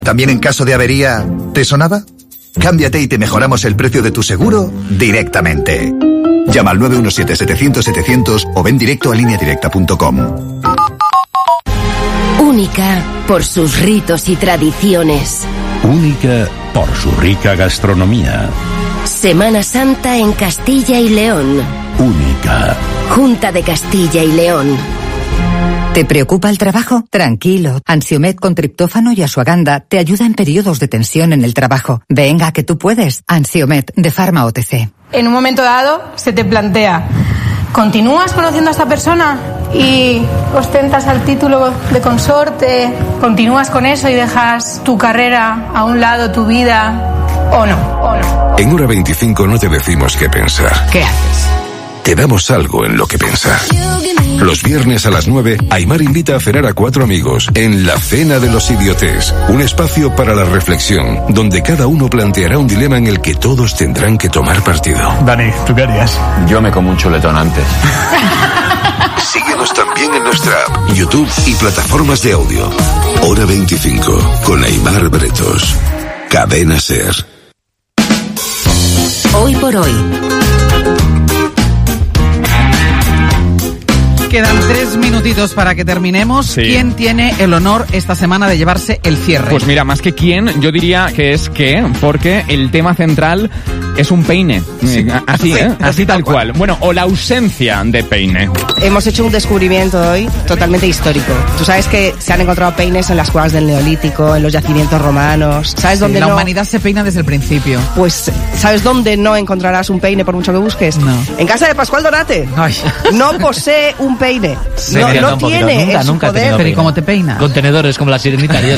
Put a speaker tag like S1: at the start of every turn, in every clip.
S1: ¿También en caso de avería, te sonaba? Cámbiate y te mejoramos el precio de tu seguro directamente. Llama al 917-700-700 o ven directo a lineadirecta.com.
S2: Única por sus ritos y tradiciones.
S3: Única por su rica gastronomía.
S2: Semana Santa en Castilla y León.
S3: Única.
S2: Junta de Castilla y León.
S4: ¿Te preocupa el trabajo? Tranquilo. Ansiomed con triptófano y asuaganda te ayuda en periodos de tensión en el trabajo. Venga, que tú puedes. Ansiomed de Pharma OTC.
S5: En un momento dado se te plantea, ¿continúas conociendo a esta persona y ostentas el título de consorte? ¿Continúas con eso y dejas tu carrera a un lado, tu vida? ¿O no?
S6: En Hora 25 no te decimos qué pensar.
S5: ¿Qué haces?
S6: Te damos algo en lo que pensar. Los viernes a las 9, Aimar invita a cenar a 4 amigos en La Cena de los Idiotes, un espacio para la reflexión, donde cada uno planteará un dilema en el que todos tendrán que tomar partido.
S7: Dani, ¿tú qué harías?
S8: Yo me como un chuletón antes.
S6: Síguenos también en nuestra app, YouTube y plataformas de audio. Hora 25, con Aimar Bretos. Cadena SER.
S2: Hoy por hoy.
S9: Quedan 3 minutitos para que terminemos. Sí. ¿Quién tiene el honor esta semana de llevarse el cierre?
S10: Pues mira, más que quién, yo diría que es qué, porque el tema central es un peine. Sí. Así, así tal cual. Bueno, o la ausencia de peine.
S11: Hemos hecho un descubrimiento hoy totalmente histórico. Tú sabes que se han encontrado peines en las cuevas del Neolítico, en los yacimientos romanos. ¿Sabes dónde
S9: la humanidad se peina desde el principio.
S11: Pues, ¿sabes dónde no encontrarás un peine por mucho que busques?
S9: No.
S11: En casa de Pascual Donate.
S9: Ay.
S11: No posee un peine.
S12: Sí,
S11: no tiene en su poder.
S9: Pero ¿y cómo te peina?
S12: Contenedores como la sirenita Ariel.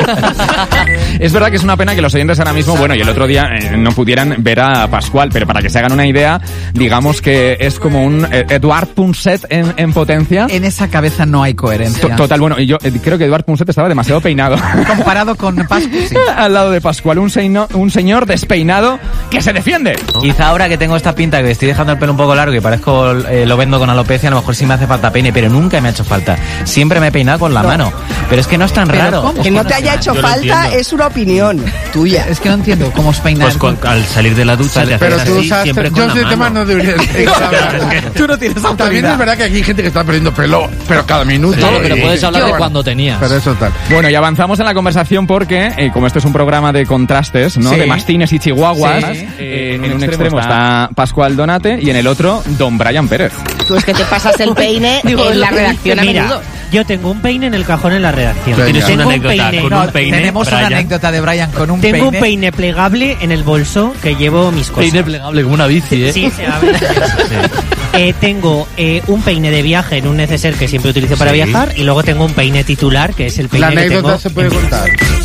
S10: Es verdad que es una pena que los oyentes ahora mismo, bueno, y el otro día no pudieran ver a Pascual, pero para que se hagan una idea, digamos que es como un Eduard Punset en potencia.
S9: En esa cabeza no hay coherencia.
S10: Total, bueno, y yo creo que Eduard Punset estaba demasiado peinado.
S9: Comparado con Pascual, sí.
S10: Al lado de Pascual, un señor despeinado que se defiende.
S12: Quizá ahora que tengo esta pinta, que estoy dejando el pelo un poco largo y parezco lo vendo con alopecia, a lo mejor sí me hace falta peine, pero nunca me ha hecho falta. Siempre me he peinado con la mano. Pero es que no es tan raro.
S11: ¿Cómo? Que no te haya hecho falta es una opinión tuya.
S9: Es que no entiendo cómo os peináis.
S12: Pues al salir de la ducha te haces así, siempre con la mano.
S7: Yo ese tema no debería hablar.
S9: Tú no tienes autoridad.
S7: También es verdad que aquí hay gente que está perdiendo pelo, pero cada minuto.
S12: Claro, pero puedes hablar de cuando tenías.
S7: Pero eso tal.
S10: Bueno, y avanzamos en la conversación porque, como este es un programa de contrastes, ¿no? Sí. De mastines y chihuahuas, sí. En un extremo está Pascual Donate y en el otro, don Brian Pérez.
S11: Tú es que te pasas el peine en la redacción a menudo.
S13: Yo tengo un peine en el cajón en la redacción.
S12: ¿Tienes una anécdota con un peine?
S9: Tenemos
S12: Brian.
S9: una anécdota de Brian con un peine.
S13: Tengo un peine plegable en el bolso que llevo mis cosas.
S12: Peine plegable como una bici, ¿eh?
S13: Sí, se abre. Sí. Tengo un peine de viaje en un neceser que siempre utilizo para viajar y luego tengo un peine titular que es el peine
S7: la
S13: que tengo.
S7: ¿La anécdota se puede contar?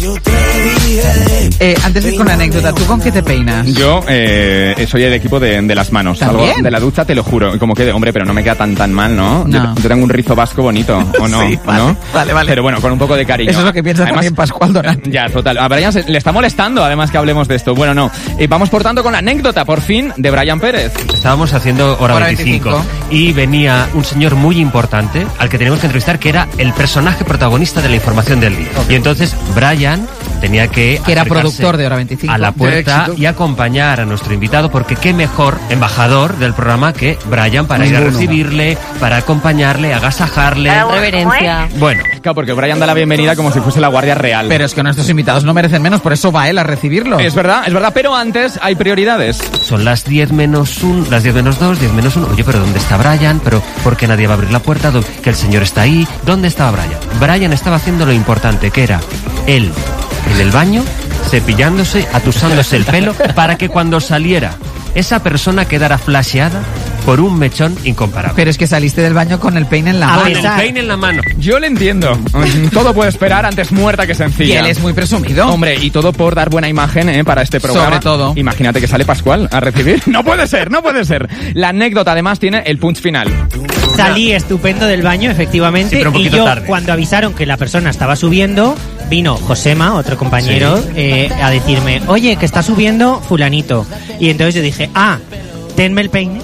S9: Antes de ir con la anécdota, ¿tú con qué te peinas?
S10: Yo soy el equipo de las manos.
S9: ¿También?
S10: Salgo de la ducha, te lo juro. Como que, hombre, pero no me queda tan mal, ¿no?
S9: No.
S10: Yo tengo un rizo vasco bonito, ¿o no?
S9: Sí, vale,
S10: ¿no?
S9: Vale.
S10: Pero bueno, con un poco de cariño.
S9: Eso es lo que piensa
S10: además,
S9: también Pascual Donate.
S10: Ya, total. A Brian le está molestando, además, que hablemos de esto. Bueno, no. Vamos, por tanto, con la anécdota, por fin, de Brian Pérez.
S14: Estábamos haciendo Hora 25 y venía un señor muy importante al que teníamos que entrevistar, que era el personaje protagonista de la información del día. Okay. Y entonces Brian tenía que
S9: era productor de Hora 25
S14: a la puerta y acompañar a nuestro invitado, porque qué mejor embajador del programa que Brian para ir a recibirle, para acompañarle, agasajarle.
S11: Reverencia.
S14: Bueno,
S10: claro, porque Brian da la bienvenida como si fuese la Guardia Real.
S9: Pero es que nuestros invitados no merecen menos, por eso va él a recibirlo.
S10: Es verdad, pero antes hay prioridades.
S14: Son las 10 menos 1, las 10 menos 2, 10 menos 1. Oye, pero ¿dónde está Brian? ¿Pero por qué nadie va a abrir la puerta? Que el señor está ahí. ¿Dónde estaba Brian? Brian estaba haciendo lo importante, que era él en el baño, cepillándose, atusándose el pelo, para que cuando saliera esa persona quedara flasheada por un mechón incomparable.
S9: Pero es que saliste del baño con el peine en la mano.
S14: Con el peine en la mano.
S10: Yo le entiendo. Todo puede esperar, antes muerta que sencilla.
S9: Y él es muy presumido.
S10: Hombre, y todo por dar buena imagen para este programa.
S9: Sobre todo.
S10: Imagínate que sale Pascual a recibir. No puede ser. La anécdota además tiene el punch final.
S13: Salí estupendo del baño, efectivamente, sí, y yo tarde. Cuando avisaron que la persona estaba subiendo, vino Josema, otro compañero, sí. A decirme, oye, que está subiendo fulanito. Y entonces yo dije, denme el peine.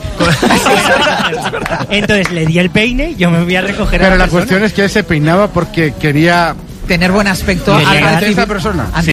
S13: Entonces le di el peine, yo me voy a recoger.
S7: Pero la cuestión es que él se peinaba porque quería
S9: tener buen aspecto
S7: ante esa persona.
S9: ante